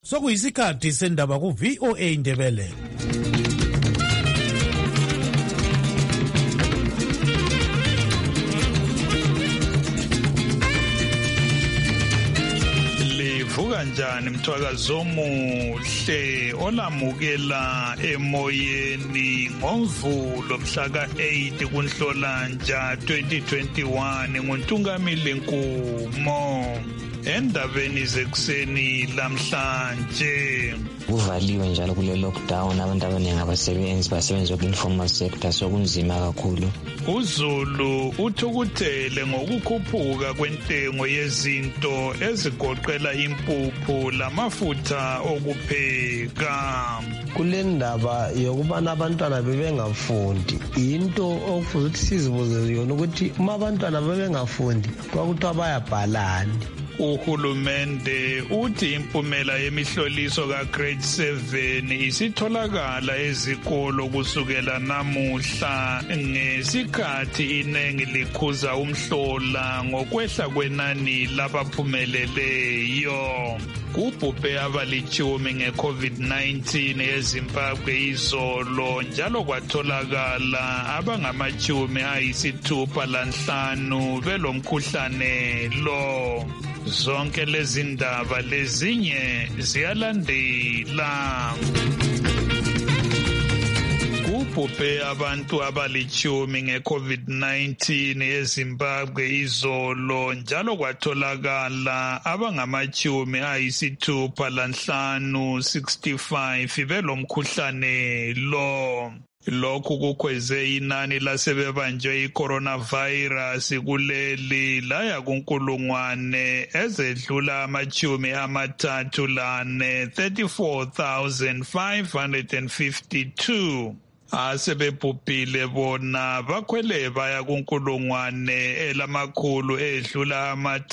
Sokuyisikhathi sendaba ku VOA Indebele. Livuka njani mthwakazo omuhle olamukela emoyeni ngoMvulo mhla ka-8 kuNhlolanja 2021 nguNtungamili Nkumo. Endabeni zekuseni lamhlanje kuvaliwe njalo kule lockdown, abantu abaningi basebenza ku-informal sector, sokunzima kakhulu. uZulu uthukuthele ngokukhuphuka kwentengo yezinto ezigoqela impuphu lamafutha okupheka. Kule ndaba yokubana abantwana bebengafundi, into okufuze ukuthi sizibuze yona ukuthi uma abantwana bebengafundi kwakuthiwa bayabhalani. Uhulumende uthi impumela yemihloliso ka-Grade 7 isitholakala ezikolo kusukela namuhla ngesikhathi iningi likhuza umhlola ngokwehla kwenani labaphumeleleyo. Kubhubhe abalitshumi nge-COVID-19 eZimbabwe izolo, njalo kwatholakala abangama-65 belomkhuhlane lo. Zonke lezi ndaba lezinye ziyalandela. Kubhubhe abantu abalitshumi nge-COVID-19 eZimbabwe izolo, njalo kwatholakala abangama-65 belomkhuhlane lo. Lokhu kukhweze inani lasebebanjwe i-coronavirus kuleli laya kunkulungwane ezedlula 34,552. Asebebhubhile bona bakhwele baya kunkulungwane elamakhulu edlula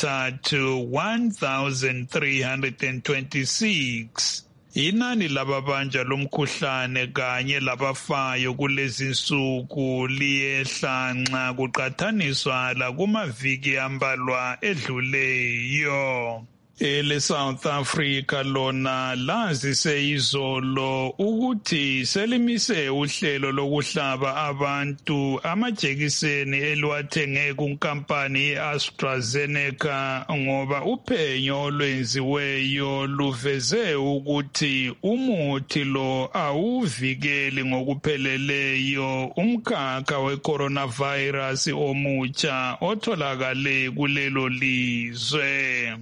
1,326. Inani lababanja lomkhuhlane kanye labafayo kulezi nsuku liyehla nxa kuqathaniswa lakumaviki ambalwa edluleyo. South Africa lona lazise izolo ukuthi selimise uhlelo lokuhlaba abantu amajekiseni eliwathenge kunkampani ye-AstraZeneca ngoba uphenyo olwenziweyo luveze ukuthi umuthi lo awuvikeli ngokupheleleyo umkhakha we-coronavirus omutsha otholakale kulelo lizwe.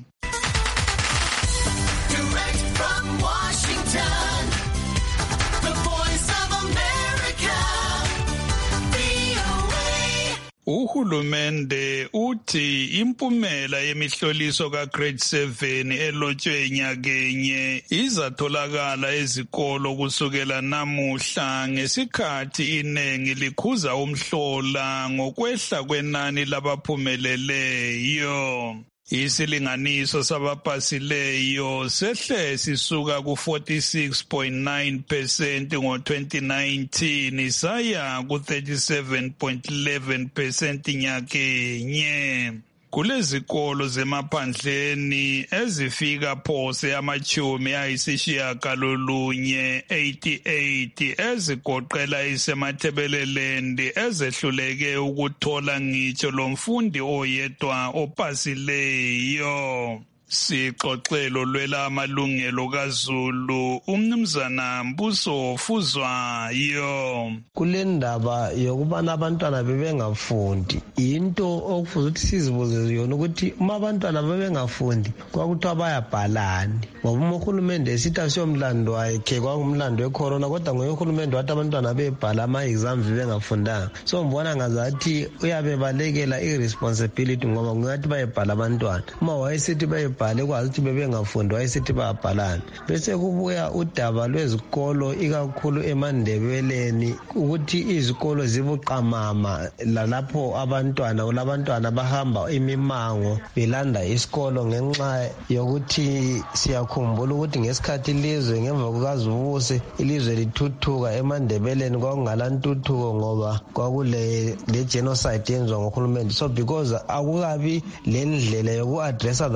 Uhulumende uthi impumela yemihloliso ka-Grade 7 elotshwe nyakenye izatholakala ezikolo kusukela namuhla ngesikhathi iningi likhuza umhlola ngokwehla kwenani labaphumeleleyo. Isilinganiso sabapasileyo sehle sisuka ku-46.9% ngo-2019 saya ku-37.11% nyakenye. Kulezikolo zemaphandleni ezifika phose 88 ezigoqela iseMathebeleland ezehluleke ukuthola ngitsho lomfundi oyedwa opasileyo. Sixoxelo lwela amalungelo kaZulu umnumzana Mbuso Fuzwayo. Kule ndaba yokubana abantwana bebengafundi, into okufuze ukuthi sizibuze yona ukuthi uma abantwana bebengafundi kwakuthiwa bayabhalani, ngoba uhulumende esithi asiyomlando wakhe kwangumlando wecorona, kodwa ngoye uhulumende wathi abantwana bebhala ama-exams bengafundanga. So mbona ngazathi uyabebalekela i-responsibility ngoba ngathi bayebhala abantwana. Uma wayesithi bayebhala kwazi ukuthi bebengafundi wayesithi bayabhalana. Bese kubuya udaba lwezikolo ikakhulu eMandebeleni ukuthi izikolo zibuqamama lalapho labantwana bahamba imimango belanda isikolo ngenxa yokuthi siyakhumbula ukuthi ngesikhathi ilizwe ngemva kukaZubuse ilizwe lithuthuka eMandebeleni kwakungala ntuthuko ngoba kwakule genocide yenziwa ngohulumende. So because akukabi le ndlela yoku-addressa that thing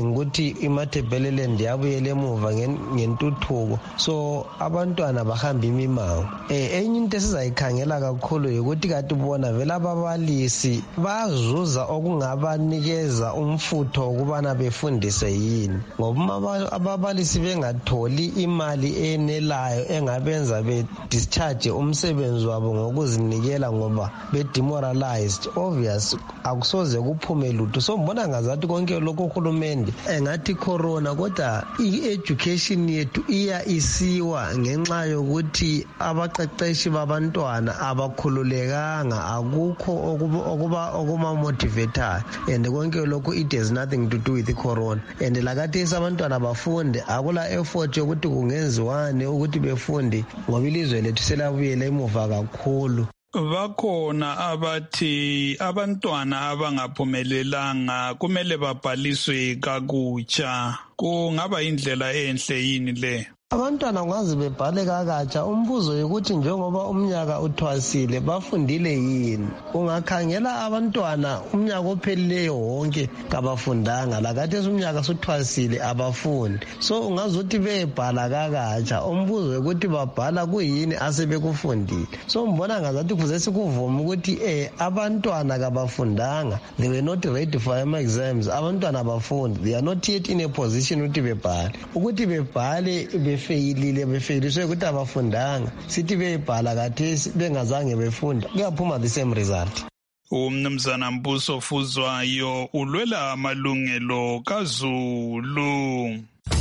expecting ukuthi iMatabeleland yabuyela emuva ngentuthuko, so abantwana bahamba imimango. Enye into esizayikhangela kakhulu ukuthi kanti ubona vele ababalisi bazuza okungabanikeza umfutho ukubana befundise yini, ngoba ababalisi bengatholi imali enelayo engabenza be-discharge umsebenzi wabo ngokuzinikela ngoba be-demoralized, obvious akusoze kuphume lutho. So mbona ngazathi konke lokho uhulumende engathi corona, kodwa i-education yethu iya isiwa ngenxa yokuthi abaqeqeshi babantwana abakhululekanga, akukho okuma-motivatayo, and konke lokho it has nothing to do with corona. And lakathesi abantwana bafunde, akula effort yokuthi kungenziwani ukuthi befunde ngoba ilizwe lethu selabuyela emuva kakhulu. Bakhona abathi abantwana abangaphumelelanga kumele babhaliswe kakutsha. Kungaba indlela enhle yini le? Abantwana ungaze bebhale kakatsha. Umbuzo yokuthi njengoba umnyaka uthwasile bafundile yini? Ungakhangela abantwana umnyaka ophelileyo wonke kabafundanga, lakathesi umnyaka suthwasile abafundi. So ungazothi bebhala kakatsha. Umbuzo yokuthi babhala kuyini asebekufundile. So mbona ngazathi kuze sikuvuma ukuthi abantwana kabafundanga, they were not ready for exams. Abantwana abafundi, they are not yet in a position ukuthi bebhale. Ukuthi bebhale befayiliswe ukuthi abafundanga, sithi bebhala kathesi bengazange befunda, kuyaphuma the same result. Umnumzana Mbuso Fuzwayo ulwela amalungelo kaZulu.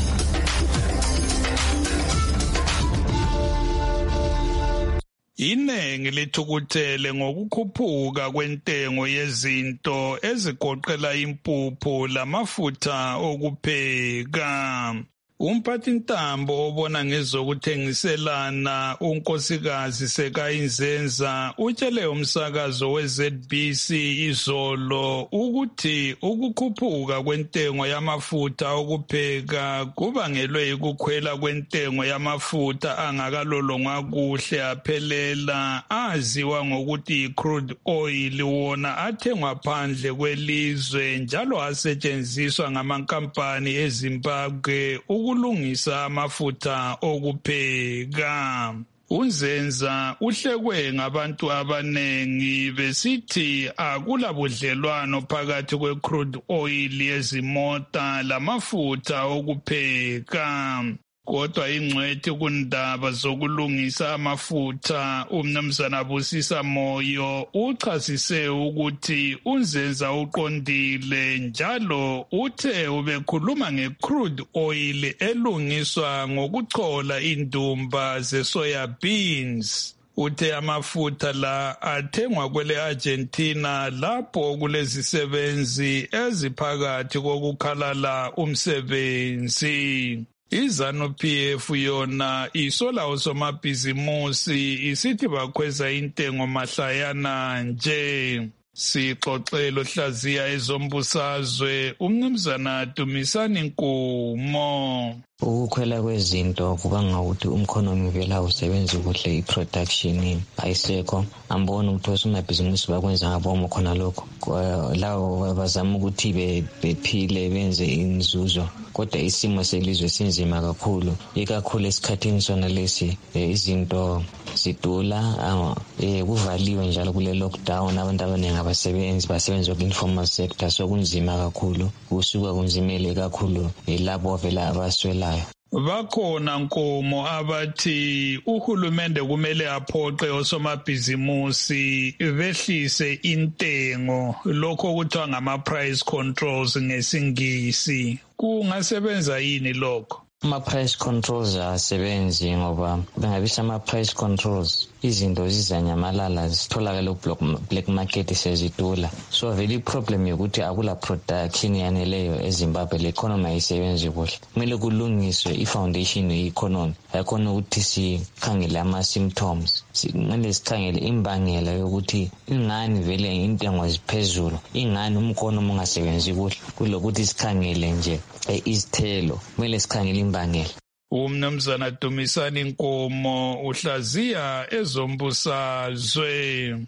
Inengi lithukuthele ngokukhuphuka kwentengo yezinto ezigoqela impuphu lamafutha okupheka. Umphathintambo obona ngezokuthengiselana unkosikazi Sekayinzenza utshele umsakazo weZBC izolo ukuthi ukukhuphuka kwentengo yamafutha okupheka kubangelwe ukukhwela kwentengo yamafutha angakalolongwa kuhle aphelela aziwa ngokuthi crude oil, wona athengwa phandle kwelizwe njalo asetshenziswa ngamankampani eZimbabwe ukulungisa amafutha okupheka. UNzenza uhlekwe ngabantu abanengi besithi akula budlelwano phakathi kwe-crude oil yezimota lamafutha okupheka. Kodwa ingcwethi kundaba zokulungisa amafutha uMnumzana Busisa Moyo uchasise ukuthi uNzenza uqondile njalo uthe ubekhuluma nge-crude oil elungiswa ngokuchola indumba ze-soya beans. Uthe amafutha la athengwa kwele Argentina lapho kulezisebenzi eziphakathi kokukhalala umsebenzi. iZANU-PF yona isola osomabhizimusi isithi bakhweza intengo mahlayana nje. Sixoxelo hlaziya ezombusazwe uMnumzana Dumisani Nkumo. Ukukhwela kwezinto kubanga ukuthi umkhonomi vele awusebenzi kuhle, i-production ayisekho. Ambona ukuthi osomabhizimusi bakwenza ngabomo khona lokho, lawo bazama ukuthi bephile benze inzuzo, kodwa isimo selizwe sinzima kakhulu, ikakhulu esikhathini sona lesi izinto zidula, kuvaliwe njalo kule lockdown, abantu abaningi abasebenzi basebenza ku-informal sector, so kunzima kakhulu, kusuka kunzimele kakhulu labo vele abaswelayo. Bakhona Nkomo abathi uhulumende kumele aphoqe osomabhizimusi behlise intengo, lokho kuthiwa ngama-price controls ngesingisi. Kungasebenza yini lokho? Ama-price controls asebenzi ngoba bengabisa ama-price controls izinto zizanyamalala zitholakala ku-black market sezidula. So vele i-problem yokuthi akula production yaneleyo eZimbabwe, le economy ayisebenzi kuhle. Kumele kulungiswe i-foundation ye-economy, yakhona ukuthi sikhangele ama-symptoms, kumele sikhangele imbangela yokuthi ingani vele intengo ziphezulu, ingani umkhonomi ungasebenzi kuhle, kulokuthi sikhangele nje izithelo, kumele sikhangele imbangela. Umnumzana Dumisani Nkomo uhlaziya ezombusazwe.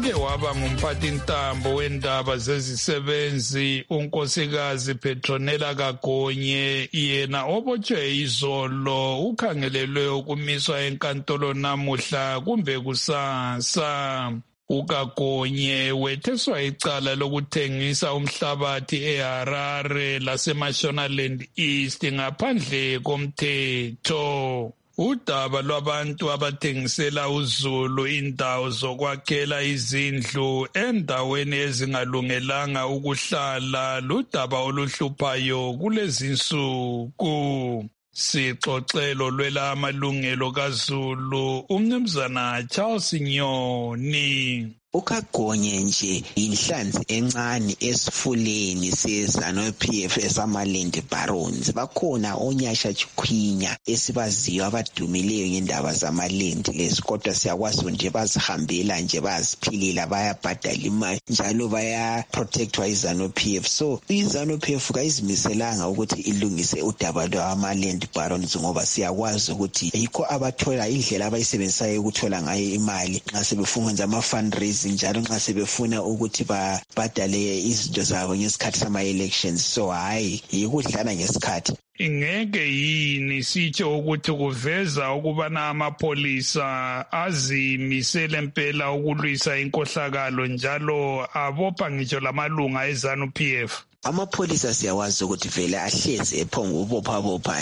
uke waba ngumphathintambo wendaba zezisebenzi unkosikazi Petronella Kagonye, yena obotshwe izolo ukhangelelwe ukumiswa enkantolo namuhla kumbe kusasa. uKagonye wetheswa icala lokuthengisa umhlabathi eHarare laseMashonaland East ngaphandle komthetho. Udaba lwabantu abathengisela uZulu indawo zokwakhela izindlu endaweni ezingalungelanga ukuhlala ludaba oluhluphayo kulezinsuku. Sixoxelo lwela amalungelo kaZulu umnumzana Charles Nyoni. uKagonye nje inhlanzi encane esifuleni seZANU-PF esamaland barons. Bakhona onyasha Chikhwinya esibaziyo abadumileyo ngendaba zamaland lezi, kodwa siyakwazi nje bazihambela nje baziphilela, bayabhadala imali njalo baya protectwa iZANU-PF. So iZANU-PF kayizimiselanga ukuthi ilungise udaba lwamaland barons, ngoba siyakwazi ukuthi yikho abathola indlela abayisebenzisayo ukuthola ngayo imali nxa sebefuna nje ama-fundraising, njalo nxa sebefuna ukuthi babhadale izinto zabo ngesikhathi sama-elections. So hayi yikudlala ngesikhathi. Ingeke yini sitsho ukuthi kuveza ukubana amapholisa azimisele impela ukulwisa inkohlakalo njalo abopha ngitsho lamalunga eZANU-PF? Amapholisa siyawazi ukuthi vele ahlezi ephongo ubopha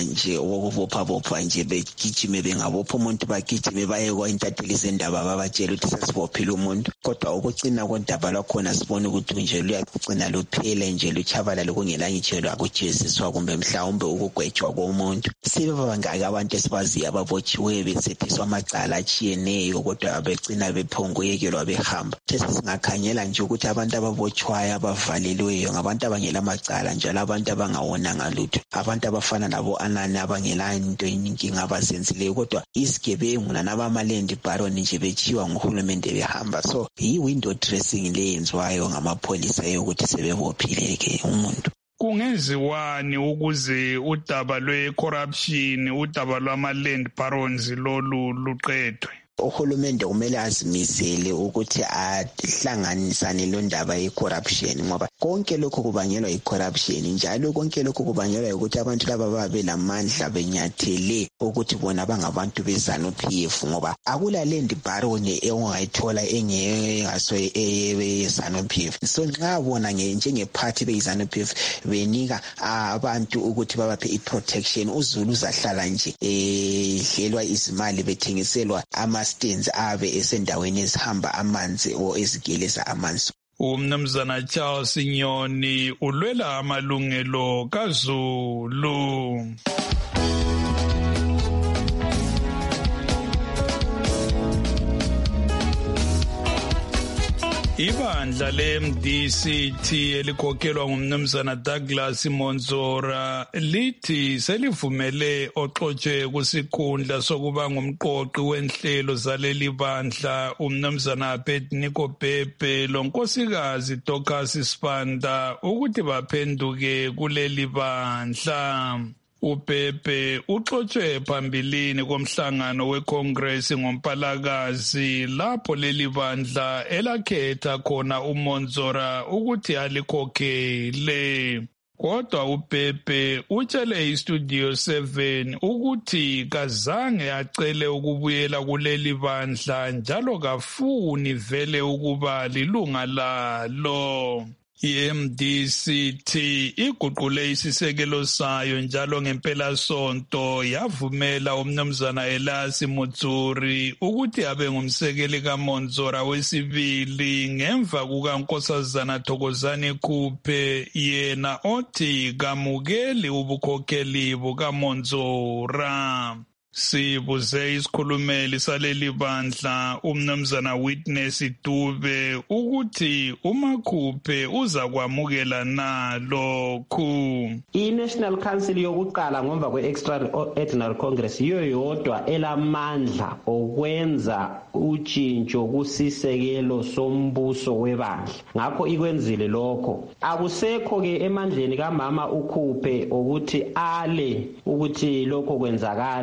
nje begijime bengabopha umuntu bagijime baye kwaintatheli zendaba babatshela ukuthi sesibophile umuntu, kodwa ukucina kodaba lwakhona sibone ukuthi nje luyacina luphele nje luchabalala kungela ngitsho akujeziswa kumbe mhlawumbe ukugwetshwa komuntu. Sebebangaki abantu esibaziyo ababotshiweyo besethiswa amacala atshiyeneyo kodwa becina bephongoyekelwa behamba. Sesingakhanyela nje ukuthi abantu ababotshwayo abavalelweyo ngabantu abangela amacala njalo abantu abangawonanga lutho, abantu abafana nabo Anani abangela into inkinga abazenzileyo, kodwa isigebengu nabamaland baron nje bechiwa nguhulumende behamba. So yi-window dressing leyenziwayo ngamapholisa yokuthi sebebophile ke umuntu. Kungenziwani ukuze udaba lwe-corruption, udaba lwama-land barons lolu luqedwe? Uhulumende kumele azimisele ukuthi ahlanganisane lo ndaba ye-corruption, ngoba konke lokho kubangelwa yi-corruption, njalo konke lokho kubangelwa ukuthi abantu laba babe lamandla benyathele ukuthi bona bangabantu beZANU-PF, ngoba akula land baron ongayithola engaso eZANU-PF. So nxa bona njengephathi beZANU-PF benika abantu ukuthi babaphe i-protection, uZulu uzahlala nje edlelwa izimali bethengiselwa stands ave esendaweni ezihamba amanzi o ezigeleza amanzi. Umnumzana Charles Nyoni ulwela amalungelo kaZulu. Ibandla le-MDCT elikhokhelwa ngumnumzana Douglas Monzora lithi selivumele oxotshwe kusikhundla sokuba ngumqoqi wenhlelo zaleli bandla umnumzana Abednego Bhebhe lonkosikazi Dorcas Sibanda ukuthi baphenduke kuleli bandla. uBhebhe uxotshwe phambilini komhlangano weCongress ngoMpalakazi lapho leli bandla elakhetha khona uMonzora ukuthi alikhokhele. Kodwa uBhebhe utshele iStudio 7 ukuthi kazange acele ukubuyela kuleli bandla njalo kafuni vele ukuba lilunga lalo. iMDCT iguqule isisekelo sayo njalo ngempelasonto yavumela umnumzana Elasi Mutsuri ukuthi abe ngumsekeli kaMonzora wesibili ngemva kukaNkosazana Thokozani Khuphe, yena othi kamukeli ubukhokheli bukaMonzora. Sibuze isikhulumeli saleli bandla umnumzana Witness Dube ukuthi uMakhuphe uza kwamukela nalokhu. I-National Council yokuqala ngomva kwe-Extraordinary Congress yiyo yodwa elamandla okwenza utshintsho kusisekelo sombuso webandla. Ngakho ikwenzile lokho. Akusekho-ke emandleni kamama uKhuphe ukuthi ale ukuthi lokho kwenzakale noma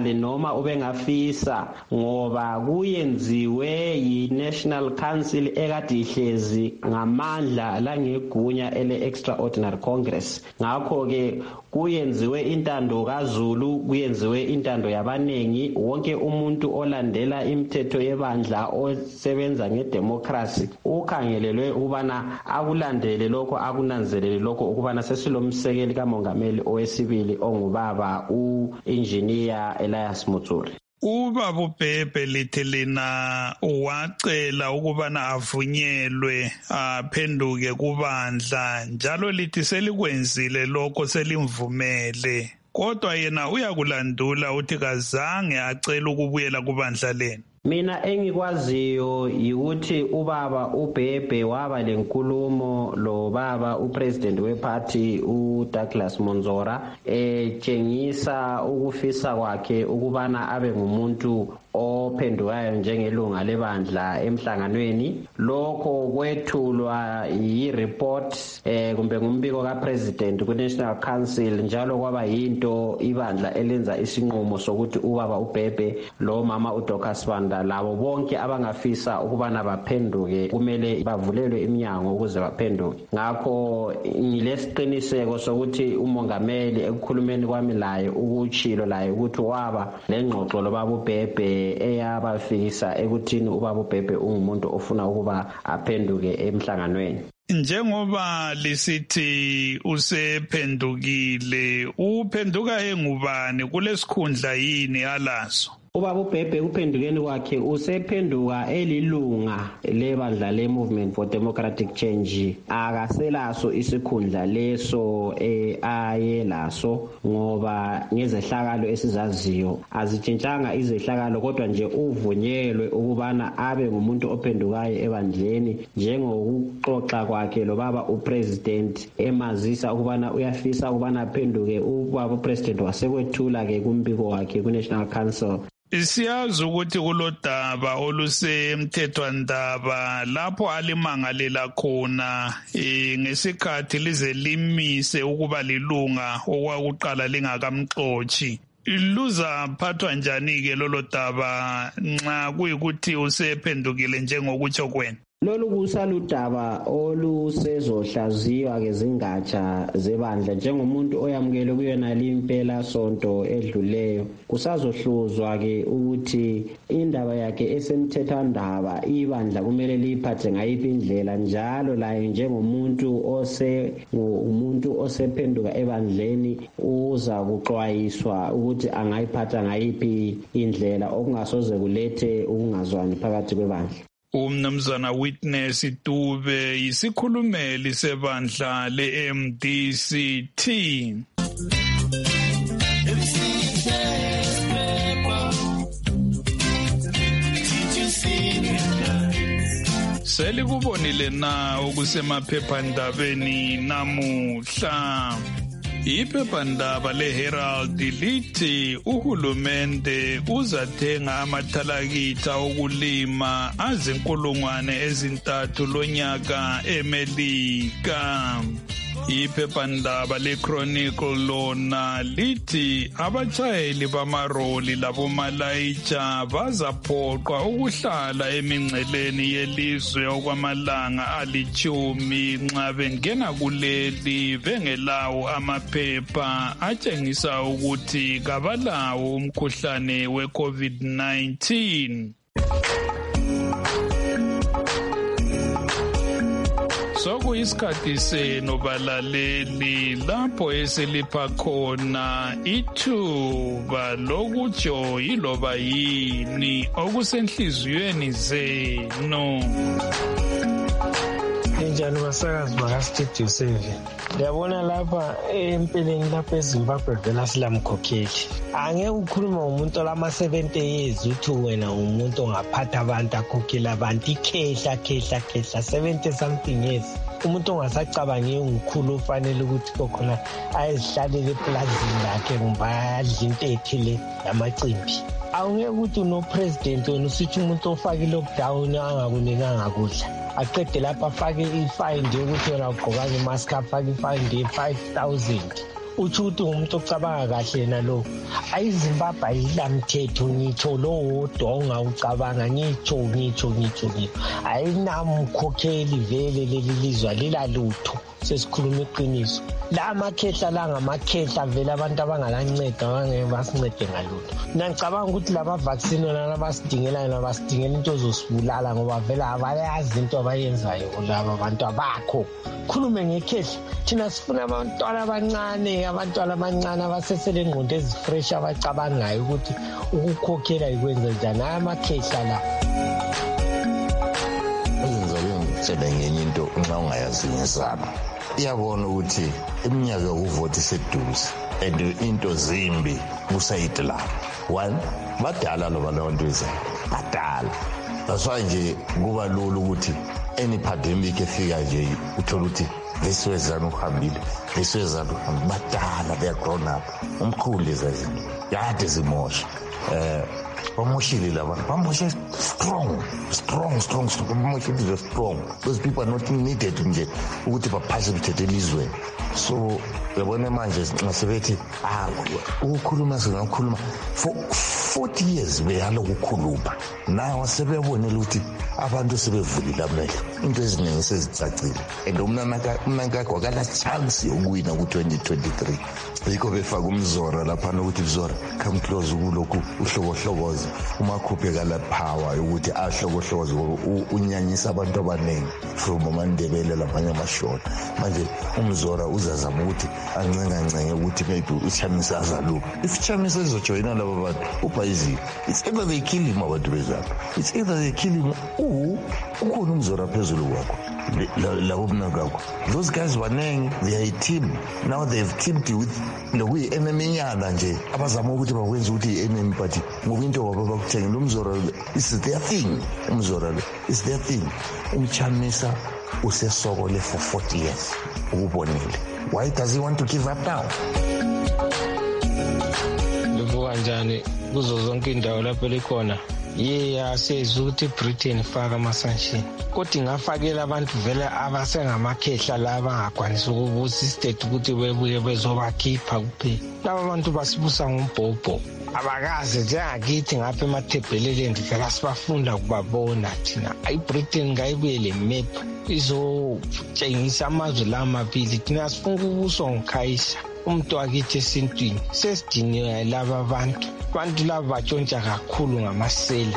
noma ubengafisa ngoba kuyenziwe yi-National Council ekade ihlezi ngamandla langegunya ele-Extraordinary Congress. Ngakho-ke kuyenziwe intando kaZulu, kuyenziwe intando yabanengi. Wonke umuntu olandela imithetho yebandla osebenza ngedemocracy ukhangelelwe ukubana akulandele lokho, akunanzelele lokho, ukubana sesilomsekeli kamongameli owesibili ongubaba u-Engineer Elias Mutsuri. Ubaba uBhebhe lithi lina wacela ukubana avunyelwe aphenduke kubandla, njalo lithi selikwenzile lokho, selimvumele, kodwa yena uyakulandula uthi kazange acela ukubuyela kubandla lenu. Mina engikwaziyo yikuthi ubaba uBhebhe waba lenkulumo lo baba upresident weparty uDouglas Monzora etshengisa ukufisa kwakhe ukubana abe ngumuntu ophendukayo njengelunga lebandla emhlanganweni. Lokho kwethulwa yi-report kumbe ngumbiko kapresident ku-National Council, njalo kwaba yinto ibandla elenza isinqumo sokuthi ubaba uBhebhe lo mama uDocas Banda labo bonke abangafisa ukubana baphenduke kumele bavulelwe iminyango ukuze baphenduke. Ngakho ngilesiqiniseko sokuthi umongameli ekukhulumeni kwami laye ukutshilo laye ukuthi waba lengxoxo lobaba uBhebhe eyabafikisa ekuthini ubaba uBhebhe ungumuntu ofuna ukuba aphenduke emhlanganweni. Njengoba lisithi usephendukile, uphenduka engubani, kulesikhundla yini alaso? Ubaba uBhebhe uphendukeni kwakhe usephenduka elilunga lebandla le-Movement for Democratic Change. Akaselaso isikhundla leso ayelaso ngoba ngezehlakalo esizaziyo azitshintshanga izehlakalo, kodwa nje uvunyelwe ukubana abe ngumuntu ophendukayo ebandleni, njengokuxoxa kwakhe lo baba upresident emazisa ukubana uyafisa ukubana aphenduke. Ubaba upresident wasekwethula-ke kumbiko wakhe ku-National Council. Siyazi ukuthi kulodaba olusemthethwandaba lapho alimangalela khona ngesikhathi lize limise ukuba lilunga okwakuqala lingakamxotshi. Luzaphathwa njani-ke lolo daba nxa kuyikuthi usephendukile njengokutsho kwena? Lolu kusaludaba olusezohlaziywa-ke zingatsha zebandla. Njengomuntu oyamukele kuyona limpela sonto edluleyo, kusazohluzwa-ke ukuthi indaba yakhe esemthethwandaba ibandla kumele liyiphathe ngayiphi indlela, njalo laye njengomuntu osephenduka ebandleni uza kuxwayiswa ukuthi angayiphatha ngayiphi indlela okungasoze kulethe ukungazwani phakathi kwebandla. Umnumzana Witness Dube yisikhulumeli sebandla le-MDCT. Selikubonile na okusemaphephandabeni namuhla? Iphephandaba leHerald lithi uhulumende uzathenga amathalakitha okulima azinkulungwane lonyaka eMelika. Iphephandaba leChronicle lona lithi abatshayeli bamaroli labomalaitsha bazaphoqwa ukuhlala emingceleni yelizwe okwamalanga 10 nxa bengena kuleli bengelawo amaphepha atshengisa ukuthi kabalawo umkhuhlane we-COVID-19. Sokuyisikhathi senu balaleli lapho esilipha khona ithuba lokutsho yiloba yini okusenhliziyweni zenu. Njani masakazi bakaStudio 7? Ngiyabona lapha empeleni lapha eZimbabwe vela silamkhokheli. Angeke ukhuluma ngomuntu olama-70 years uthi wena umuntu ongaphatha abantu akhokhela abantu ikhehla 70 something years. Umuntu ongasacabangi umkhulu ufanele ukuthi kokhona ayezihlalele eplazini lakhe kumbe adla into ethile yamacimbi. Awungeke ukuthi unopresident wena usithi umuntu ofake i-lockdown angakunikanga kudla. Aqede lapha afake ifine yokuthi wena ugqokanga imask, afake ifine ye-5,000 utsho ukuthi umuntu ocabanga kahle yena lo. Ayizimbabwe ayilamthetho ngitsho lo wodwa ungawucabanga ngitsho. Ayinamkhokheli vele leli lizwe lilalutho. Sesikhuluma iqiniso. La makhehla la ngamakhehla vele abantu abangalanceda abangeke basincede ngalutho. Ngicabanga ukuthi laba vaccine nabasidingela into zosibulala ngoba vele abayazi into abayenzayo laba abantu abakho. Khulume ngekhehla thina sifuna abantwana abancane abasesele ingqondo ezifresh abacabangayo ukuthi ukukhokhela ikwenza njani amakhehla la. Ngicela ngenye into nxa ungayazi ngezabo. Iyabona ukuthi iminyaka yokuvota iseduze and into zimbi kusayidi la. One, badala labantu bezayo. Badala. That's why nje kuba lula ukuthi any pandemic efika nje uthola ukuthi lesizana uhambile. Badala, they are grown up. Umkhulu lezazinto. Yade zimosha. Bamoshile laba. Bamoshe strong. Bamoshile strong. Those people are not needed nje ukuthi baphase bethethe elizweni. So yabona manje ngisebethi ukukhuluma for 40 years beyalo ukukhuluma. Nawo sebebonela ukuthi abantu sebevulile amehlo. Into eziningi sezicacile. And umnanka kwakala chance yokuwina ku2023. Yikho befaka umzora lapha nokuthi Mzora come close kulokhu uhlobohloboza umakhuphe kala power ukuthi ahlobohloboza unyanyisa abantu abaningi from uMandebele labanye amashona. Manje umzora uzazama ukuthi ancengancenge ukuthi maybe uChamisa azaluka. If Chamisa izojoyina laba bantu ubhayizi, it's either they kill him abantu bezapha. It's either they kill him ukhona umzora phezulu kwakho. Those guys baneng, they are a team. Now they've teamed with lokuyi enemy nyana nje abazama ukuthi bakwenza ukuthi enemy party ngoba into wabakuthenga umzora is their thing. Umzora is their thing. Umchamisa usesokole for 40 years ukubonile. Why does he want to give up now? Livuka njani kuzo zonke indawo lapho likhona? Siyezwa ukuthi Britain ifaka ama-sanction. Kodwa ingafakela abantu vele abasengamakhehla laba angakwanisa ukubusa istate ukuthi bebuye bezobakhipha kuphela. Laba bantu basibusa ngombhobho. Abakazi njengakithi ngapha emathebheleleni vele sibafunda kubabona thina. Britain ngayibuye le map izotshengisa amazwe la mabili. Thina sifuna ukubuswa nguKhayisa. Umuntu wakithi esintwini sesidiniwe laba abantu laba batshontsha kakhulu ngamasela.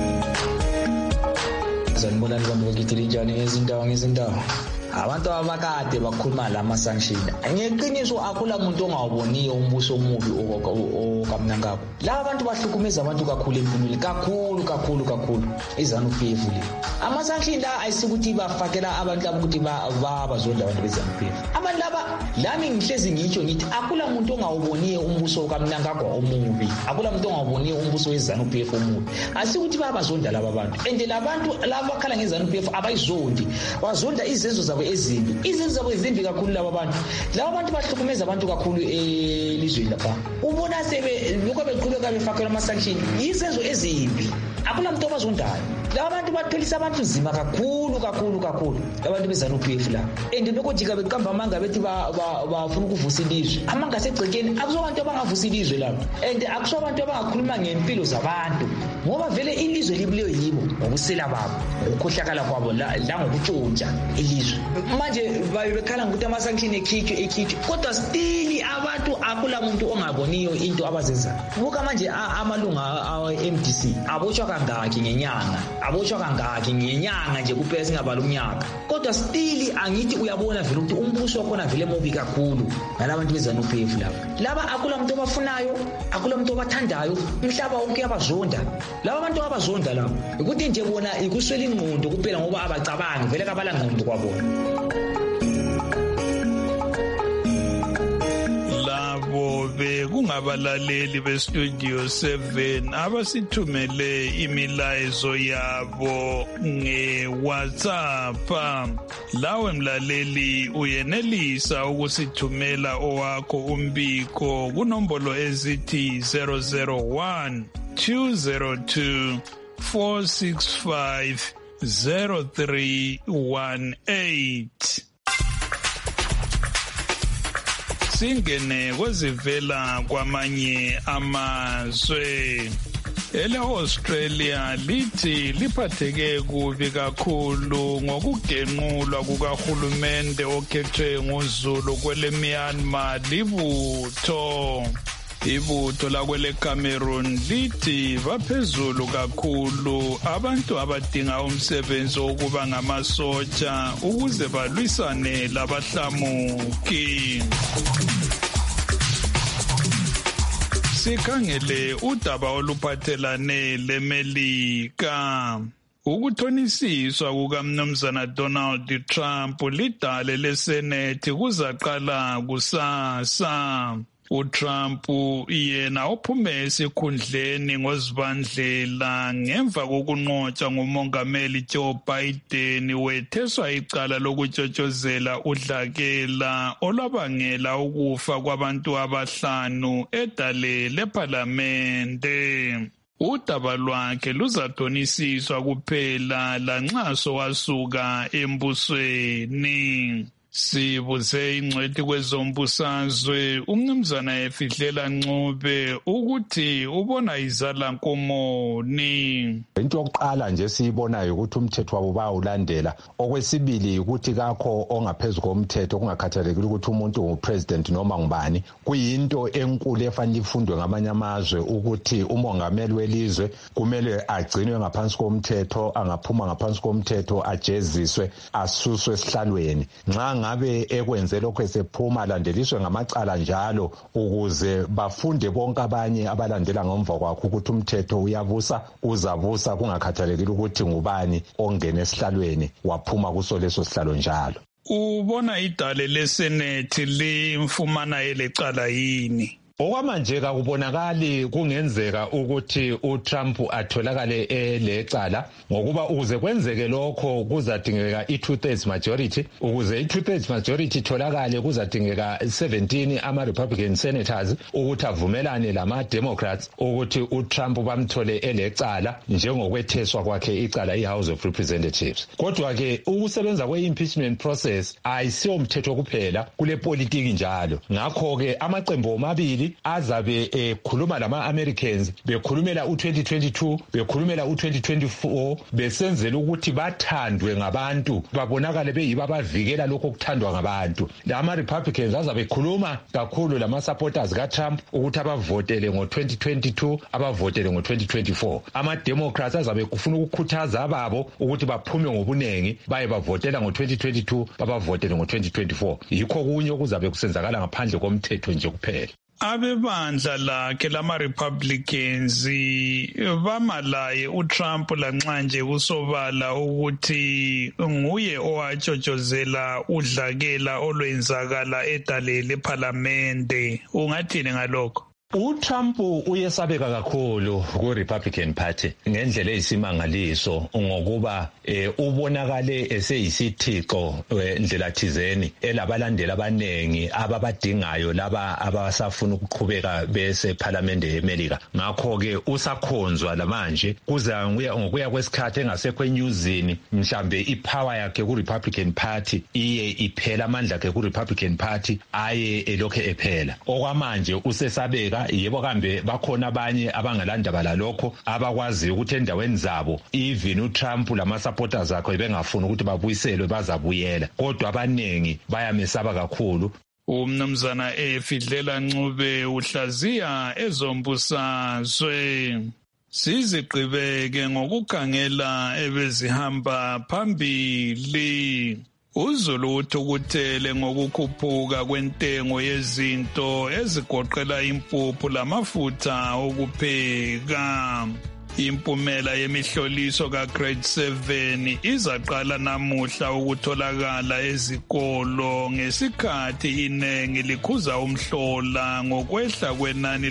Sanibonani bami bakithi linjani ngezindawo abantu abakade bakhuluma lama sanction. Ngeqiniso akula umuntu ongawuboniyo umbuso omubi okamnankabo. Laba abantu bahlukumeza abantu kakhulu empilweni kakhulu iZANU-PF le. Ama sanction la ayisikuthi bafakela abantu ukuthi bazonda abantu beZANU-PF. Abantu laba lami ngihlezi ngitsho ngithi akula umuntu ongawuboniyo umbuso okamnankabo omubi. Akula umuntu ongawuboniyo umbuso weZANU-PF omubi. Asikuthi bazonda laba bantu. And labantu laba bakhala ngeZANU-PF abayizondi. Bazonda izenzo zabo ezimbi. Izinto zabo ezimbi kakhulu laba bantu bahlukumeza abantu kakhulu elizweni lapha. Ubona lokho beqhubeka befakela ama sanction izenzo ezimbi. Akula umuntu obazondayo. Laba bantu bathelisa abantu nzima kakhulu. Abantu beZANU-PF la. And bekojika beqamba amanga bethi bafuna ukuvusa ilizwe. Amanga segcekeni akusobantu abangavusa ilizwe lapha. And akusobantu abangakhuluma ngempilo zabantu. Ngoba vele ilizwe libuleyo yibo ngokusela babo, ukukhohlakala kwabo la ngokutshontsha ilizwe. Manje bayekhala ukuthi ama sanction ekhitshwe kodwa still abantu akula umuntu ongaboniyo into abazenza. Buka manje amalunga awe-MDC aboshwa kangaki ngenyanga nje kuphela singabala umnyaka. Kodwa still angithi uyabona vele ukuthi umbuso wakhona vele mobi kakhulu ngalabantu beZANU-PF laba akula umuntu obafunayo, akula umuntu obathandayo. Umhlaba wonke uyabazonda. Laba bantu abazonda labo ukuthi nje bona ikuswela ingqondo kuphela ngoba abacabangi vele kabala ngqondo kwabona. Labo bekungabalaleli bestudio 7 abasithumele imilayezo yabo ngeWhatsApp. Lawe mlaleli uyenelisa ukusithumela owakho umbiko kunombolo ezithi 001 202 465 0318. singene kwezivela kwamanye amazwe. Ele-Australia lithi liphatheke kubi kakhulu ngokugenqulwa kukahulumende okhethwe nguZulu kwele Myanmar libutho. Ibutho lakwele Cameroon lithi baphezulu kakhulu abantu abadinga umsebenzi wokuba ngamasotsha ukuze balwisane labahlamuki. Sikhangele udaba oluphathelane leMelika. Ukuthonisiswa kukaMnumzana Donald Trump lidale leSenate kuzaqala kusasa. uTrump yena ophume esikhundleni ngozibandlela ngemva kokunqotshwa ngumongameli Joe Biden wetheswa icala lokutshotshozela udlakela olwabangela ukufa kwabantu abahlanu edale lephalamende. Udaba lwakhe luzathonisiswa kuphela lanxa sowasuka embusweni. Sibuze ingcwethi kwezombusazwe umnumzana Efihlela Ncube ukuthi ubona izalankomoni. Into yokuqala nje siyibonayo ukuthi umthetho wabo bayawulandela. Okwesibili ukuthi kakho ongaphezulu komthetho kungakhathalekile ukuthi umuntu ngupresident noma ngubani. Kuyinto enkulu efanele ifundwe ngamanye amazwe ukuthi umongameli welizwe kumele agcinwe ngaphansi komthetho, angaphuma ngaphansi komthetho, ajeziswe, asuswe esihlalweni. Nxa ngabe ekwenze lokho esephuma landeliswe ngamacala njalo ukuze bafunde bonke abanye abalandela ngemva kwakho ukuthi umthetho uyabusa uzabusa kungakhathalekile ukuthi ngubani ongena esihlalweni waphuma kuso leso sihlalo njalo. Ubona idale leSenate limfumana elecala yini? Okwamanje kakubonakali kungenzeka ukuthi uTrump atholakale elecala ngokuba ukuze kwenzeke lokho kuzadingeka i2/3 majority. Ukuze i2/3 majority itholakale kuzadingeka 17 ama-Republican senators ukuthi avumelane lama-Democrats ukuthi uTrump bamthole elecala njengokwetheswa kwakhe icala iHouse of Representatives. Kodwa-ke ukusebenza kwe-impeachment process ayisiyo mthetho kuphela kule politiki njalo. Ngakho-ke amaqembu omabili azabe ekhuluma lama-Americans bekhulumela u-2022 bekhulumela u-2024 besenzela ukuthi bathandwe ngabantu babonakale beyibo abavikela lokho kuthandwa ngabantu. Ama-Republicans azabe ekhuluma kakhulu lama-supporters kaTrump ukuthi abavotele ngo-2022 abavotele ngo-2024. Ama-Democrats azabe kufuna ukukhuthaza ababo ukuthi baphume ngobunengi baye bavotela ngo-2022 babavotele ngo-2024. Yikho kunye okuzabe kusenzakala ngaphandle komthetho nje kuphela. Abebandla lakhe lama-Republicans bamalaye uTrump lanxa nje kusobala ukuthi nguye owatshotshozela udlakela olwenzakala edale lephalamende. Ungathini ngalokho? uTrump uyesabeka kakhulu ku-Republican Party ngendlela eyisimangaliso ngokuba ubonakale eseyisithixo ndlela thizeni elabalandeli abanengi ababadingayo laba abasafuna ukuqhubeka besephalamende yeMelika. Ngakho-ke usakhonzwa lamanje kuza ngokuya kwesikhathi engasekho enyuzini mhlambe ipower yakhe ku-Republican Party iye iphela amandla akhe ku-Republican Party aye elokhu ephela. Okwamanje usesabeka yebo kambe bakhona abanye abangalandaba lalokho abakwazi ukuthi endaweni zabo even uTrump lama-supporters akhe bengafuni ukuthi babuyiselwe bazabuyela kodwa abanengi bayamesaba kakhulu. Umnumzana Efihlela Ncube uhlaziya ezombusazwe. Siziqhubeke ngokukhangela ebezihamba phambili. uZulu uthukuthele ngokukhuphuka kwentengo yezinto ezigoqela impuphu lamafutha okupheka. Impumela yemihloliso kaGrade 7 izaqala namuhla ukutholakala ezikolo ngesikhathi inengi likhuza umhlola ngokwehla kwenani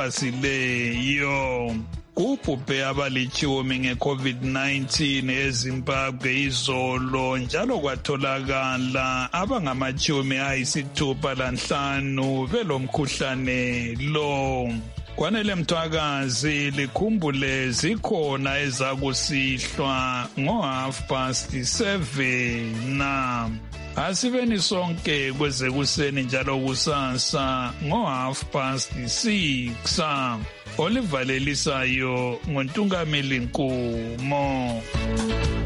labapasileyo. Kubhubhe abalitshumi nge-COVID-19 eZimbabwe izolo njalo kwatholakala abangamachumi ayisithupha lanhlanu belomkhuhlane lo. Kwanele Mthwakazi likhumbule zikhona ezakusihlwa ngo7:30 na asibeni sonke kwezekuseni njalo kusasa ngo6:30 olivalelisayo ngoNtungameli Nkumo.